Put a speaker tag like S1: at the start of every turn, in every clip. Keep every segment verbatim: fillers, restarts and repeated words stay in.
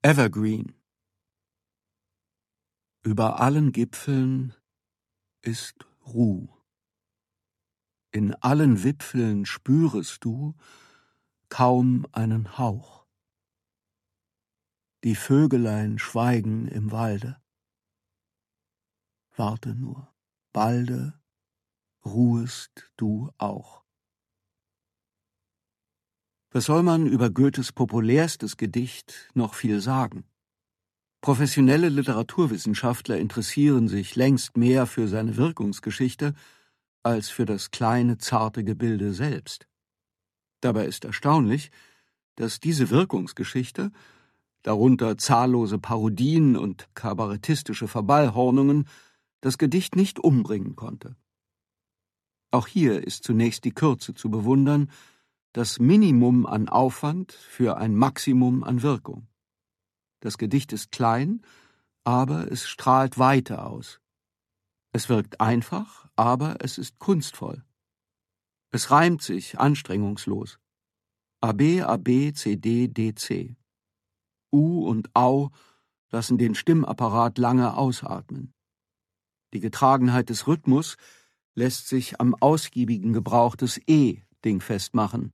S1: Evergreen. Über allen Gipfeln ist Ruh. In allen Wipfeln spürest du kaum einen Hauch. Die Vögelein schweigen im Walde. Warte nur, balde ruhest du auch. Was soll man über Goethes populärstes Gedicht noch viel sagen? Professionelle Literaturwissenschaftler interessieren sich längst mehr für seine Wirkungsgeschichte als für das kleine, zarte Gebilde selbst. Dabei ist erstaunlich, dass diese Wirkungsgeschichte, darunter zahllose Parodien und kabarettistische Verballhornungen, das Gedicht nicht umbringen konnte. Auch hier ist zunächst die Kürze zu bewundern, das Minimum an Aufwand für ein Maximum an Wirkung. Das Gedicht ist klein, aber es strahlt Weite aus. Es wirkt einfach, aber es ist kunstvoll. Es reimt sich anstrengungslos. A B, A B, C D, D C. U und Au lassen den Stimmapparat lange ausatmen. Die Getragenheit des Rhythmus lässt sich am ausgiebigen Gebrauch des E dingfest machen.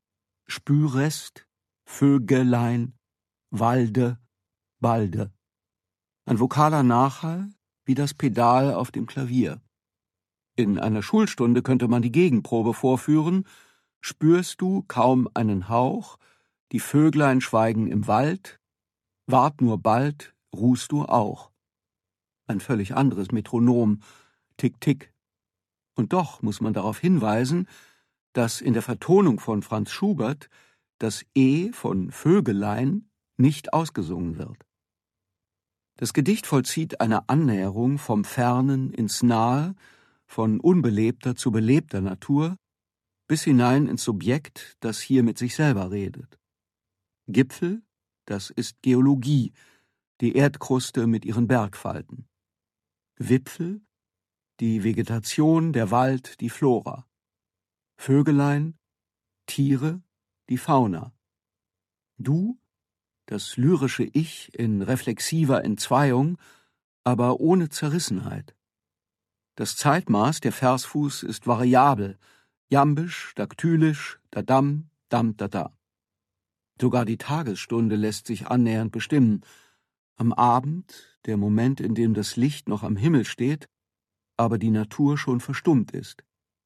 S1: Spürest, Vögelein, Walde, balde. Ein vokaler Nachhall wie das Pedal auf dem Klavier. In einer Schulstunde könnte man die Gegenprobe vorführen. Spürst du kaum einen Hauch, die Vöglein schweigen im Wald, wart nur bald, ruhst du auch. Ein völlig anderes Metronom, Tick, Tick. Und doch muss man darauf hinweisen, dass in der Vertonung von Franz Schubert das E von Vögelein nicht ausgesungen wird. Das Gedicht vollzieht eine Annäherung vom Fernen ins Nahe, von unbelebter zu belebter Natur, bis hinein ins Subjekt, das hier mit sich selber redet. Gipfel, das ist Geologie, die Erdkruste mit ihren Bergfalten. Wipfel, die Vegetation, der Wald, die Flora. Vögelein, Tiere, die Fauna. Du, das lyrische Ich in reflexiver Entzweiung, aber ohne Zerrissenheit. Das Zeitmaß, der Versfuß, ist variabel, jambisch, daktylisch, dadam, dam, dada. Sogar die Tagesstunde lässt sich annähernd bestimmen. Am Abend, der Moment, in dem das Licht noch am Himmel steht, aber die Natur schon verstummt ist.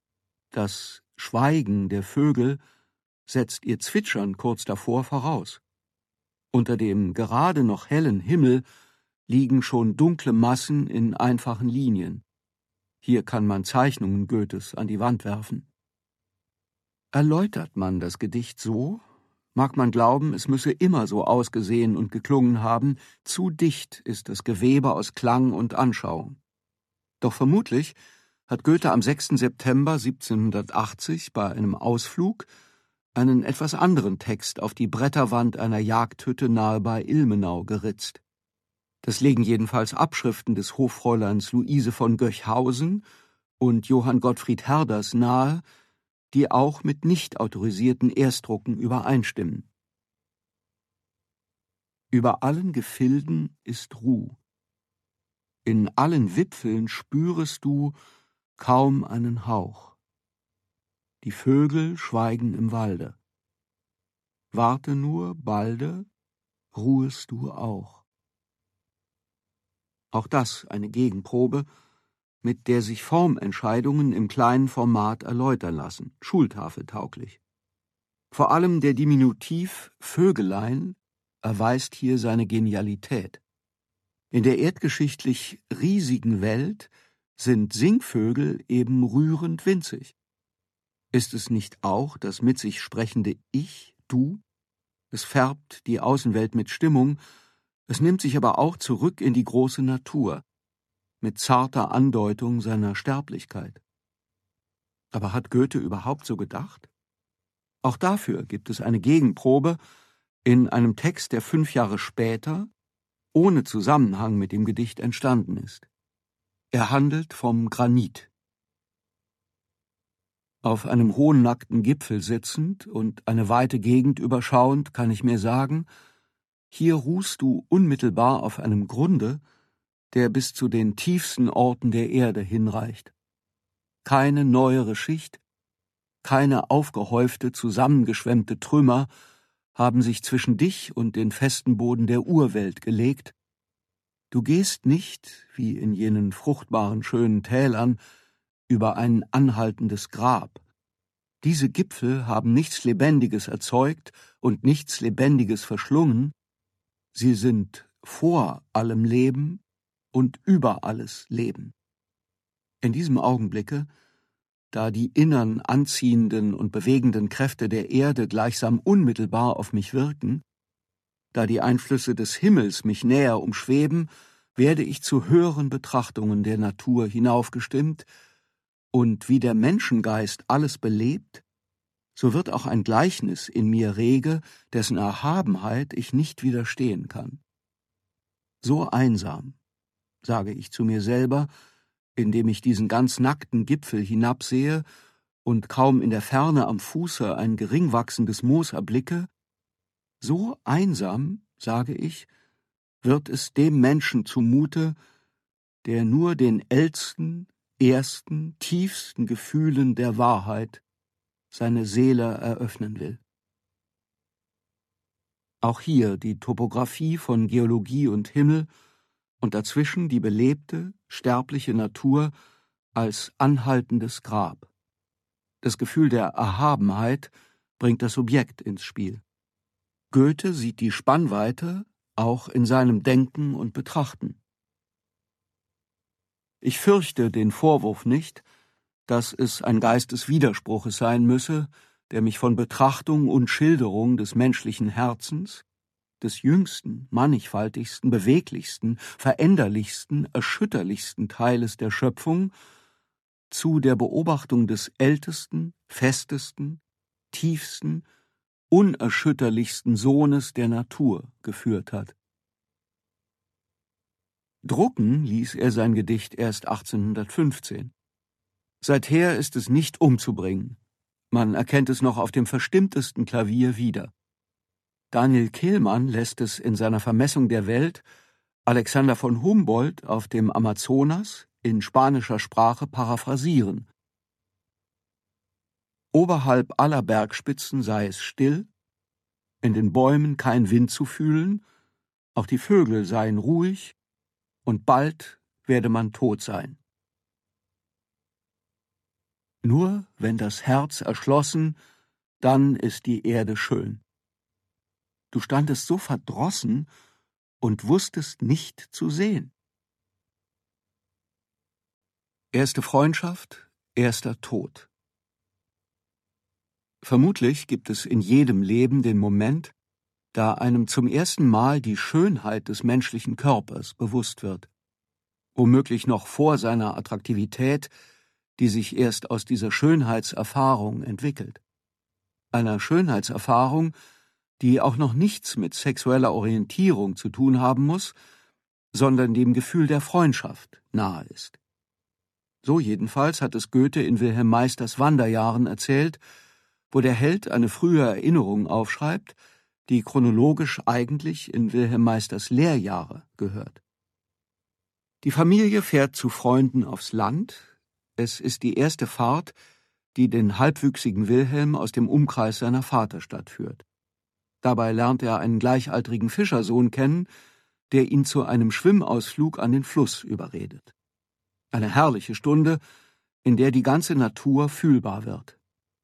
S1: Das Schweigen der Vögel setzt ihr Zwitschern kurz davor voraus. Unter dem gerade noch hellen Himmel liegen schon dunkle Massen in einfachen Linien. Hier kann man Zeichnungen Goethes an die Wand werfen. Erläutert man das Gedicht so, mag man glauben, es müsse immer so ausgesehen und geklungen haben, zu dicht ist das Gewebe aus Klang und Anschauung. Doch vermutlich hat Goethe am sechsten September siebzehnhundertachtzig bei einem Ausflug einen etwas anderen Text auf die Bretterwand einer Jagdhütte nahe bei Ilmenau geritzt. Das legen jedenfalls Abschriften des Hoffräuleins Luise von Göchhausen und Johann Gottfried Herders nahe, die auch mit nicht autorisierten Erstdrucken übereinstimmen. Über allen Gefilden ist Ruh. In allen Wipfeln spürest du kaum einen Hauch. Die Vögel schweigen im Walde. Warte nur, balde, ruhest du auch. Auch das eine Gegenprobe, mit der sich Formentscheidungen im kleinen Format erläutern lassen, schultafeltauglich. Vor allem der Diminutiv Vögelein erweist hier seine Genialität. In der erdgeschichtlich riesigen Welt sind Singvögel eben rührend winzig. Ist es nicht auch das mit sich sprechende Ich, du? Es färbt die Außenwelt mit Stimmung, es nimmt sich aber auch zurück in die große Natur, mit zarter Andeutung seiner Sterblichkeit. Aber hat Goethe überhaupt so gedacht? Auch dafür gibt es eine Gegenprobe in einem Text, der fünf Jahre später, ohne Zusammenhang mit dem Gedicht entstanden ist. Er handelt vom Granit. Auf einem hohen nackten Gipfel sitzend und eine weite Gegend überschauend, kann ich mir sagen, Hier ruhst du unmittelbar auf einem Grunde, der bis zu den tiefsten Orten der Erde hinreicht. Keine neuere Schicht, keine aufgehäufte, zusammengeschwemmte Trümmer haben sich zwischen dich und den festen Boden der Urwelt gelegt. Du gehst nicht, wie in jenen fruchtbaren, schönen Tälern, über ein anhaltendes Grab. Diese Gipfel haben nichts Lebendiges erzeugt und nichts Lebendiges verschlungen. Sie sind vor allem Leben und über alles Leben. In diesem Augenblicke, da die innern anziehenden und bewegenden Kräfte der Erde gleichsam unmittelbar auf mich wirken, da die Einflüsse des Himmels mich näher umschweben, werde ich zu höheren Betrachtungen der Natur hinaufgestimmt, und wie der Menschengeist alles belebt, so wird auch ein Gleichnis in mir rege, dessen Erhabenheit ich nicht widerstehen kann. So einsam, sage ich zu mir selber, indem ich diesen ganz nackten Gipfel hinabsehe und kaum in der Ferne am Fuße ein gering wachsendes Moos erblicke, so einsam, sage ich, wird es dem Menschen zumute, der nur den ältesten, ersten, tiefsten Gefühlen der Wahrheit seine Seele eröffnen will. Auch hier die Topographie von Geologie und Himmel und dazwischen die belebte, sterbliche Natur als anhaltendes Grab. Das Gefühl der Erhabenheit bringt das Subjekt ins Spiel. Goethe sieht die Spannweite auch in seinem Denken und Betrachten. Ich fürchte den Vorwurf nicht, dass es ein Geist des Widerspruches sein müsse, der mich von Betrachtung und Schilderung des menschlichen Herzens, des jüngsten, mannigfaltigsten, beweglichsten, veränderlichsten, erschütterlichsten Teiles der Schöpfung zu der Beobachtung des ältesten, festesten, tiefsten, unerschütterlichsten Sohnes der Natur geführt hat. Drucken ließ er sein Gedicht erst achtzehnhundertfünfzehn. Seither ist es nicht umzubringen. Man erkennt es noch auf dem verstimmtesten Klavier wieder. Daniel Kehlmann lässt es in seiner Vermessung der Welt Alexander von Humboldt auf dem Amazonas in spanischer Sprache paraphrasieren. Oberhalb aller Bergspitzen sei es still, in den Bäumen kein Wind zu fühlen, auch die Vögel seien ruhig, und bald werde man tot sein. Nur wenn das Herz erschlossen, dann ist die Erde schön. Du standest so verdrossen und wusstest nicht zu sehen. Erste Freundschaft, erster Tod. Vermutlich gibt es in jedem Leben den Moment, da einem zum ersten Mal die Schönheit des menschlichen Körpers bewusst wird. Womöglich noch vor seiner Attraktivität, die sich erst aus dieser Schönheitserfahrung entwickelt. Einer Schönheitserfahrung, die auch noch nichts mit sexueller Orientierung zu tun haben muss, sondern dem Gefühl der Freundschaft nahe ist. So jedenfalls hat es Goethe in Wilhelm Meisters Wanderjahren erzählt, wo der Held eine frühe Erinnerung aufschreibt, die chronologisch eigentlich in Wilhelm Meisters Lehrjahre gehört. Die Familie fährt zu Freunden aufs Land. Es ist die erste Fahrt, die den halbwüchsigen Wilhelm aus dem Umkreis seiner Vaterstadt führt. Dabei lernt er einen gleichaltrigen Fischersohn kennen, der ihn zu einem Schwimmausflug an den Fluss überredet. Eine herrliche Stunde, in der die ganze Natur fühlbar wird.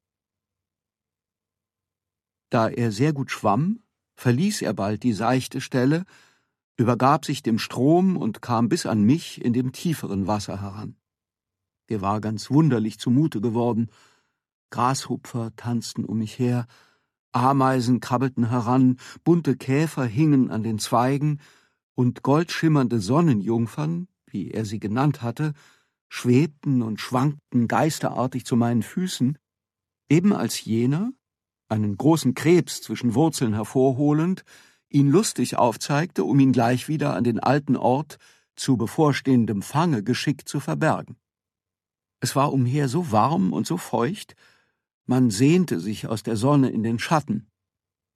S1: Da er sehr gut schwamm, verließ er bald die seichte Stelle, übergab sich dem Strom und kam bis an mich in dem tieferen Wasser heran. Mir war ganz wunderlich zumute geworden. Grashupfer tanzten um mich her, Ameisen krabbelten heran, bunte Käfer hingen an den Zweigen, und goldschimmernde Sonnenjungfern, wie er sie genannt hatte, schwebten und schwankten geisterartig zu meinen Füßen, eben als jener, einen großen Krebs zwischen Wurzeln hervorholend, ihn lustig aufzeigte, um ihn gleich wieder an den alten Ort zu bevorstehendem Fange geschickt zu verbergen. Es war umher so warm und so feucht, man sehnte sich aus der Sonne in den Schatten,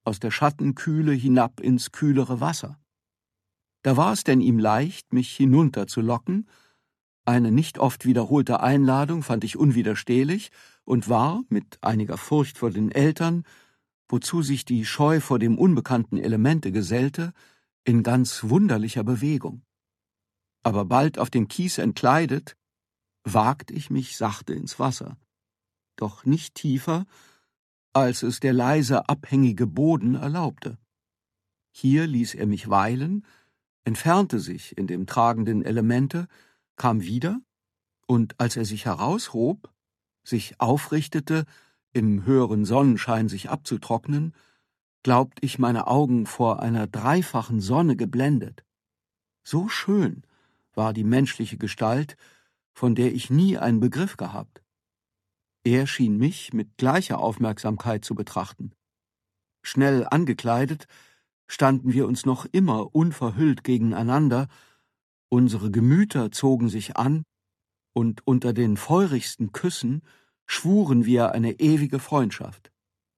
S1: aus der Schattenkühle hinab ins kühlere Wasser. Da war es denn ihm leicht, mich hinunterzulocken. Eine nicht oft wiederholte Einladung fand ich unwiderstehlich und war, mit einiger Furcht vor den Eltern, wozu sich die Scheu vor dem unbekannten Elemente gesellte, in ganz wunderlicher Bewegung. Aber bald auf dem Kies entkleidet, wagt ich mich sachte ins Wasser, doch nicht tiefer, als es der leise abhängige Boden erlaubte. Hier ließ er mich weilen, entfernte sich in dem tragenden Elemente, kam wieder, und als er sich heraushob, sich aufrichtete, im höheren Sonnenschein sich abzutrocknen, glaubt ich meine Augen vor einer dreifachen Sonne geblendet. So schön war die menschliche Gestalt, von der ich nie einen Begriff gehabt. Er schien mich mit gleicher Aufmerksamkeit zu betrachten. Schnell angekleidet, standen wir uns noch immer unverhüllt gegeneinander, unsere Gemüter zogen sich an, und unter den feurigsten Küssen schwuren wir eine ewige Freundschaft.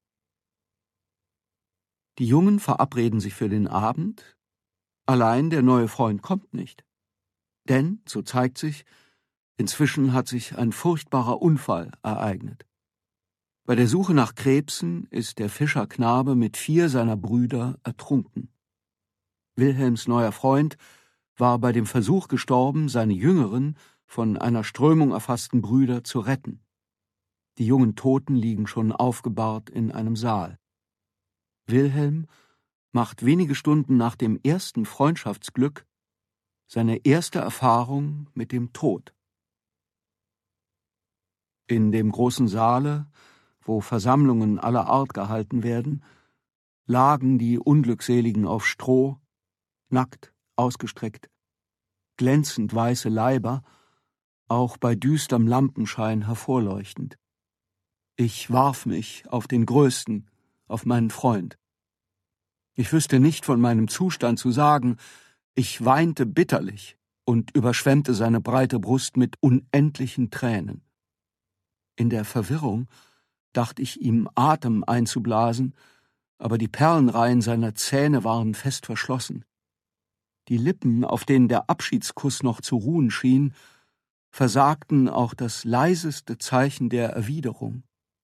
S1: Die Jungen verabreden sich für den Abend, allein der neue Freund kommt nicht. Denn, so zeigt sich, inzwischen hat sich ein furchtbarer Unfall ereignet. Bei der Suche nach Krebsen ist der Fischerknabe mit vier seiner Brüder ertrunken. Wilhelms neuer Freund war bei dem Versuch gestorben, seine jüngeren, von einer Strömung erfassten Brüder zu retten. Die jungen Toten liegen schon aufgebahrt in einem Saal. Wilhelm macht wenige Stunden nach dem ersten Freundschaftsglück seine erste Erfahrung mit dem Tod. In dem großen Saale, wo Versammlungen aller Art gehalten werden, lagen die Unglückseligen auf Stroh, nackt, ausgestreckt, glänzend weiße Leiber, auch bei düsterem Lampenschein hervorleuchtend. Ich warf mich auf den Größten, auf meinen Freund. Ich wüsste nicht von meinem Zustand zu sagen, ich weinte bitterlich und überschwemmte seine breite Brust mit unendlichen Tränen. In der Verwirrung dachte ich ihm Atem einzublasen, aber die Perlenreihen seiner Zähne waren fest verschlossen. Die Lippen, auf denen der Abschiedskuss noch zu ruhen schien, versagten auch das leiseste Zeichen der Erwiderung.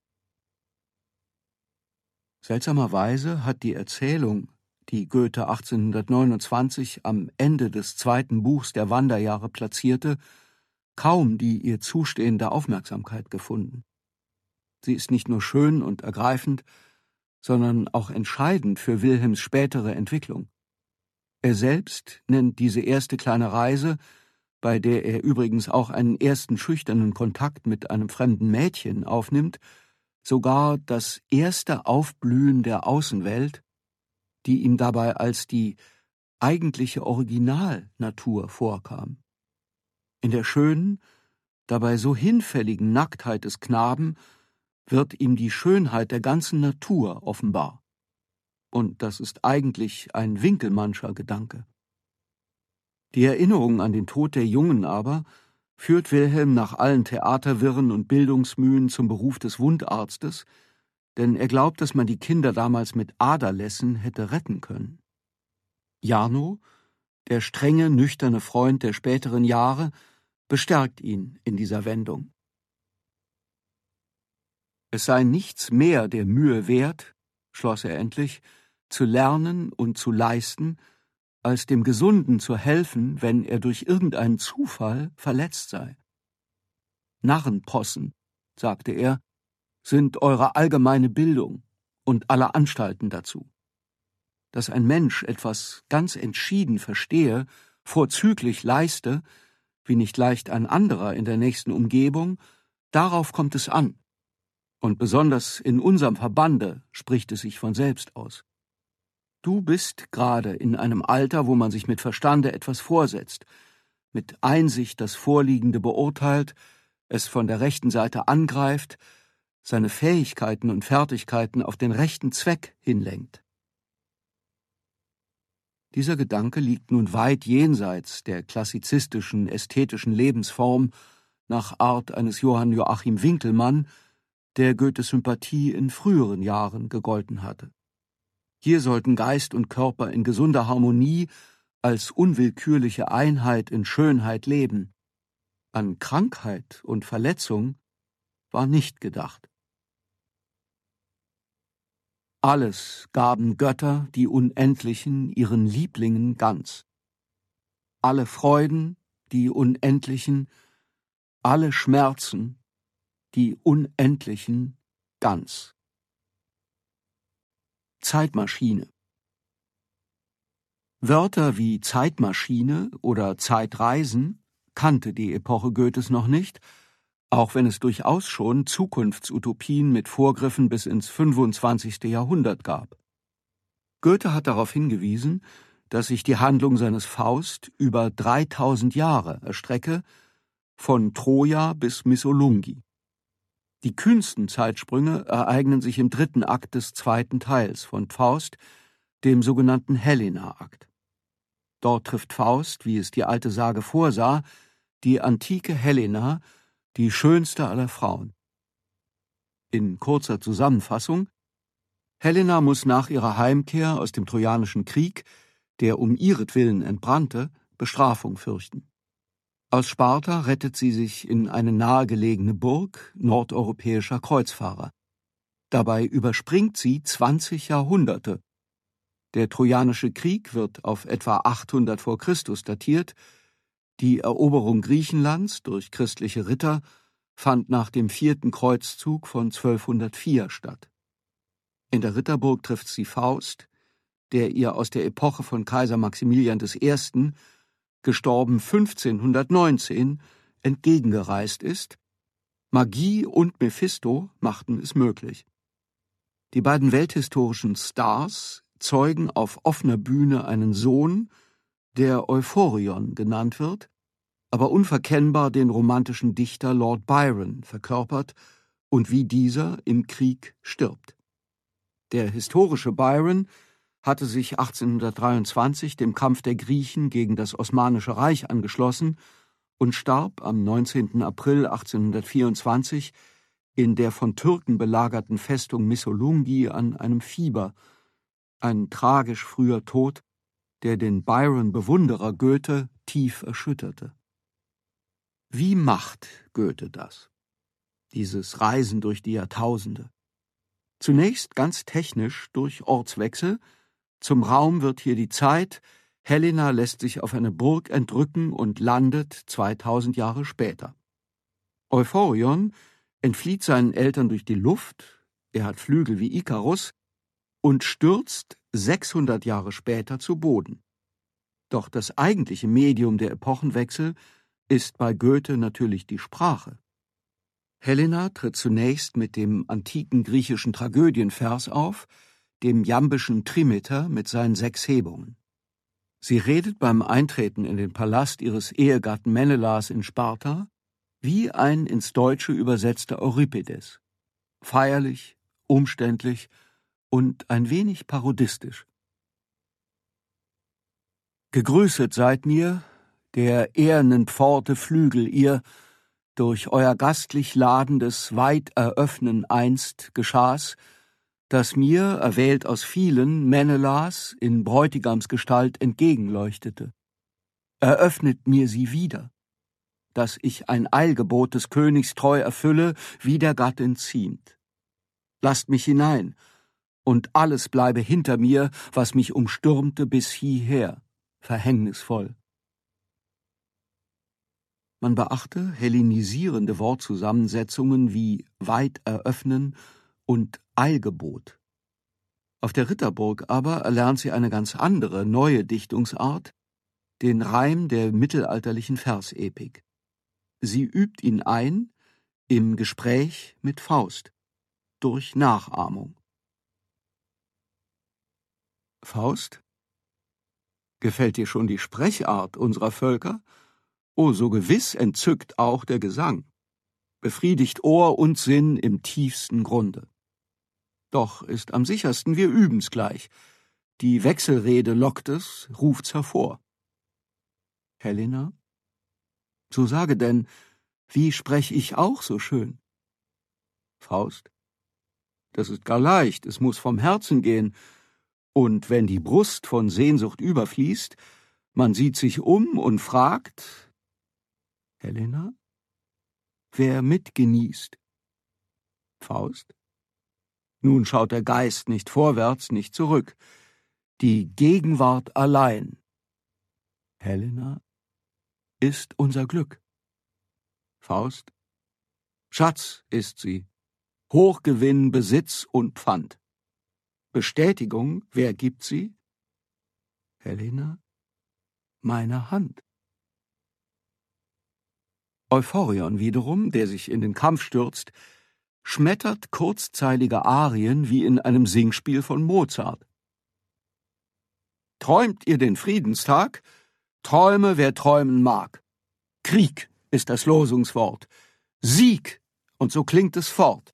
S1: Seltsamerweise hat die Erzählung, die Goethe achtzehnhundertneunundzwanzig am Ende des zweiten Buchs der Wanderjahre platzierte, kaum die ihr zustehende Aufmerksamkeit gefunden. Sie ist nicht nur schön und ergreifend, sondern auch entscheidend für Wilhelms spätere Entwicklung. Er selbst nennt diese erste kleine Reise, bei der er übrigens auch einen ersten schüchternen Kontakt mit einem fremden Mädchen aufnimmt, sogar das erste Aufblühen der Außenwelt, die ihm dabei als die eigentliche Originalnatur vorkam. In der schönen, dabei so hinfälligen Nacktheit des Knaben wird ihm die Schönheit der ganzen Natur offenbar. Und das ist eigentlich ein Winkelmannscher Gedanke. Die Erinnerung an den Tod der Jungen aber führt Wilhelm nach allen Theaterwirren und Bildungsmühen zum Beruf des Wundarztes, denn er glaubt, dass man die Kinder damals mit Aderlässen hätte retten können. Jarno, der strenge, nüchterne Freund der späteren Jahre, bestärkt ihn in dieser Wendung. Es sei nichts mehr der Mühe wert, schloss er endlich, zu lernen und zu leisten, als dem Gesunden zu helfen, wenn er durch irgendeinen Zufall verletzt sei. Narrenpossen, sagte er, sind eure allgemeine Bildung und alle Anstalten dazu. Dass ein Mensch etwas ganz entschieden verstehe, vorzüglich leiste, wie nicht leicht ein anderer in der nächsten Umgebung, darauf kommt es an. Und besonders in unserem Verbande spricht es sich von selbst aus. Du bist gerade in einem Alter, wo man sich mit Verstande etwas vorsetzt, mit Einsicht das Vorliegende beurteilt, es von der rechten Seite angreift, seine Fähigkeiten und Fertigkeiten auf den rechten Zweck hinlenkt. Dieser Gedanke liegt nun weit jenseits der klassizistischen, ästhetischen Lebensform nach Art eines Johann Joachim Winckelmann, der Goethes Sympathie in früheren Jahren gegolten hatte. Hier sollten Geist und Körper in gesunder Harmonie als unwillkürliche Einheit in Schönheit leben. An Krankheit und Verletzung war nicht gedacht. Alles gaben Götter, die Unendlichen, ihren Lieblingen ganz. Alle Freuden, die Unendlichen, alle Schmerzen, die Unendlichen ganz. Zeitmaschine. Wörter wie Zeitmaschine oder Zeitreisen kannte die Epoche Goethes noch nicht, auch wenn es durchaus schon Zukunftsutopien mit Vorgriffen bis ins fünfundzwanzigste Jahrhundert gab. Goethe hat darauf hingewiesen, dass sich die Handlung seines Faust über dreitausend Jahre erstrecke, von Troja bis Missolunghi. Die kühnsten Zeitsprünge ereignen sich im dritten Akt des zweiten Teils von Faust, dem sogenannten Helena-Akt. Dort trifft Faust, wie es die alte Sage vorsah, die antike Helena, die schönste aller Frauen. In kurzer Zusammenfassung: Helena muss nach ihrer Heimkehr aus dem Trojanischen Krieg, der um ihretwillen entbrannte, Bestrafung fürchten. Aus Sparta rettet sie sich in eine nahegelegene Burg nordeuropäischer Kreuzfahrer. Dabei überspringt sie zwanzig Jahrhunderte. Der Trojanische Krieg wird auf etwa achthundert vor Christus datiert. Die Eroberung Griechenlands durch christliche Ritter fand nach dem vierten Kreuzzug von zwölfhundertvier statt. In der Ritterburg trifft sie Faust, der ihr aus der Epoche von Kaiser Maximilian der Erste., gestorben fünfzehnhundertneunzehn, entgegengereist ist. Magie und Mephisto machten es möglich. Die beiden welthistorischen Stars zeugen auf offener Bühne einen Sohn, der Euphorion genannt wird, aber unverkennbar den romantischen Dichter Lord Byron verkörpert und wie dieser im Krieg stirbt. Der historische Byron hatte sich achtzehnhundertdreiundzwanzig dem Kampf der Griechen gegen das Osmanische Reich angeschlossen und starb am neunzehnten April achtzehnhundertvierundzwanzig in der von Türken belagerten Festung Missolunghi an einem Fieber, ein tragisch früher Tod, der den Byron-Bewunderer Goethe tief erschütterte. Wie macht Goethe das? Dieses Reisen durch die Jahrtausende. Zunächst ganz technisch durch Ortswechsel. Zum Raum wird hier die Zeit. Helena lässt sich auf eine Burg entrücken und landet zweitausend Jahre später. Euphorion entflieht seinen Eltern durch die Luft, er hat Flügel wie Ikarus, und stürzt sechshundert Jahre später zu Boden. Doch das eigentliche Medium der Epochenwechsel ist bei Goethe natürlich die Sprache. Helena tritt zunächst mit dem antiken griechischen Tragödienvers auf, dem jambischen Trimeter mit seinen sechs Hebungen. Sie redet beim Eintreten in den Palast ihres Ehegatten Menelas in Sparta wie ein ins Deutsche übersetzter Euripides. Feierlich, umständlich und ein wenig parodistisch. Gegrüßet seid mir, der ehernen Pforte Flügel ihr, durch euer gastlich ladendes weit eröffnen einst geschah's, dass mir, erwählt aus vielen, Menelas in Bräutigamsgestalt entgegenleuchtete. Eröffnet mir sie wieder, dass ich ein Eilgebot des Königs treu erfülle, wie der Gattin ziemt. Lasst mich hinein, und alles bleibe hinter mir, was mich umstürmte bis hieher, verhängnisvoll. Man beachte hellenisierende Wortzusammensetzungen wie weit eröffnen und Eilgebot. Auf der Ritterburg aber erlernt sie eine ganz andere, neue Dichtungsart, den Reim der mittelalterlichen Versepik. Sie übt ihn ein im Gespräch mit Faust, durch Nachahmung. Faust? Gefällt dir schon die Sprechart unserer Völker? Oh, so gewiss entzückt auch der Gesang, befriedigt Ohr und Sinn im tiefsten Grunde. Doch ist am sichersten, wir üben's gleich. Die Wechselrede lockt es, ruft's hervor. Helena? So sage denn, wie sprech ich auch so schön? Faust? Das ist gar leicht, es muß vom Herzen gehen, Und wenn die Brust von Sehnsucht überfließt, man sieht sich um und fragt: Helena? Wer mitgenießt? Faust? Nun schaut der Geist nicht vorwärts, nicht zurück. Die Gegenwart allein, Helena, ist unser Glück. Faust? Schatz ist sie, Hochgewinn, Besitz und Pfand. Bestätigung, wer gibt sie? Helena, meine Hand. Euphorion wiederum, der sich in den Kampf stürzt, schmettert kurzzeilige Arien wie in einem Singspiel von Mozart. Träumt ihr den Friedenstag? Träume, wer träumen mag. Krieg ist das Losungswort. Sieg, und so klingt es fort.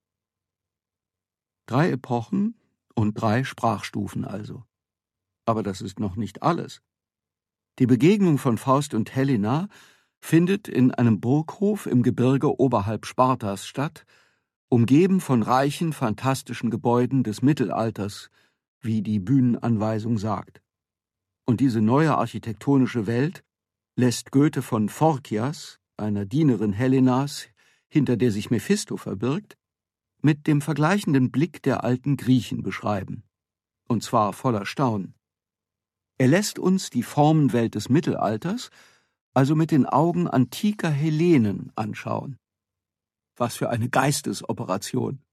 S1: Drei Epochen und drei Sprachstufen also. Aber das ist noch nicht alles. Die Begegnung von Faust und Helena findet in einem Burghof im Gebirge oberhalb Spartas statt, umgeben von reichen, fantastischen Gebäuden des Mittelalters, wie die Bühnenanweisung sagt. Und diese neue architektonische Welt lässt Goethe von Phorkias, einer Dienerin Helenas, hinter der sich Mephisto verbirgt, mit dem vergleichenden Blick der alten Griechen beschreiben, und zwar voller Staunen. Er lässt uns die Formenwelt des Mittelalters also mit den Augen antiker Hellenen anschauen. Was für eine Geistesoperation!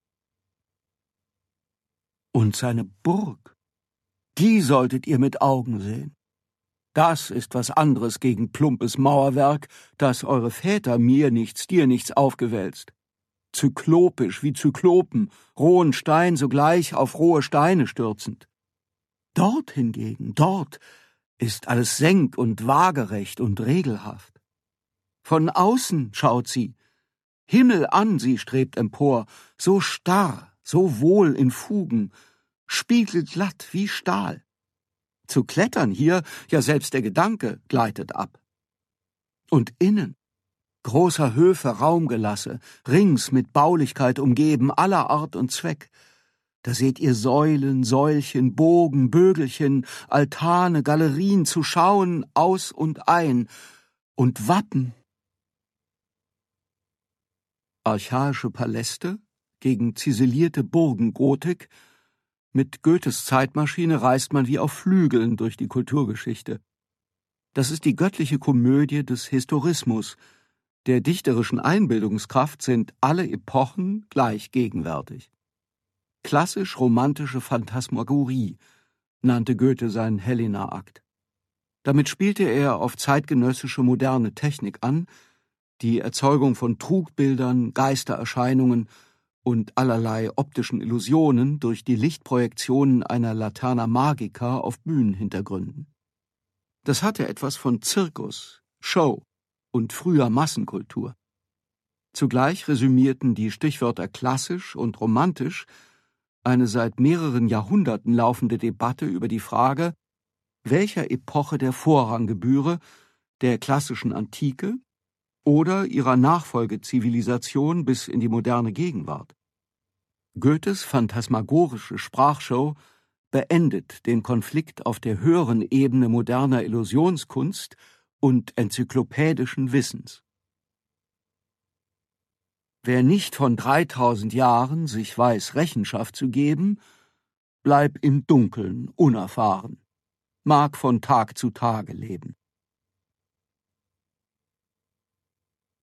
S1: Und seine Burg, die solltet ihr mit Augen sehen. Das ist was anderes gegen plumpes Mauerwerk, das eure Väter mir nichts, dir nichts aufgewälzt. Zyklopisch wie Zyklopen, rohen Stein sogleich auf rohe Steine stürzend. Dort hingegen, dort ist alles senk- und waagerecht und regelhaft. Von außen schaut sie, Himmel an sie strebt empor, so starr, so wohl in Fugen, spiegelglatt wie Stahl. Zu klettern hier, ja selbst der Gedanke gleitet ab. Und innen, großer Höfe Raumgelasse, rings mit Baulichkeit umgeben, aller Art und Zweck. Da seht ihr Säulen, Säulchen, Bogen, Bögelchen, Altane, Galerien zu schauen, aus und ein, und Wappen. Archaische Paläste gegen ziselierte Burgengotik. Mit Goethes Zeitmaschine reist man wie auf Flügeln durch die Kulturgeschichte. Das ist die göttliche Komödie des Historismus. Der dichterischen Einbildungskraft sind alle Epochen gleich gegenwärtig. Klassisch-romantische Phantasmagorie nannte Goethe seinen Helena-Akt. Damit spielte er auf zeitgenössische moderne Technik an, die Erzeugung von Trugbildern, Geistererscheinungen und allerlei optischen Illusionen durch die Lichtprojektionen einer Laterna Magica auf Bühnenhintergründen. Das hatte etwas von Zirkus, Show und früher Massenkultur. Zugleich resümierten die Stichwörter klassisch und romantisch eine seit mehreren Jahrhunderten laufende Debatte über die Frage, welcher Epoche der Vorrang gebühre, der klassischen Antike oder ihrer Nachfolgezivilisation bis in die moderne Gegenwart. Goethes phantasmagorische Sprachshow beendet den Konflikt auf der höheren Ebene moderner Illusionskunst und enzyklopädischen Wissens. Wer nicht von dreitausend Jahren sich weiß, Rechenschaft zu geben, bleib im Dunkeln unerfahren, mag von Tag zu Tage leben.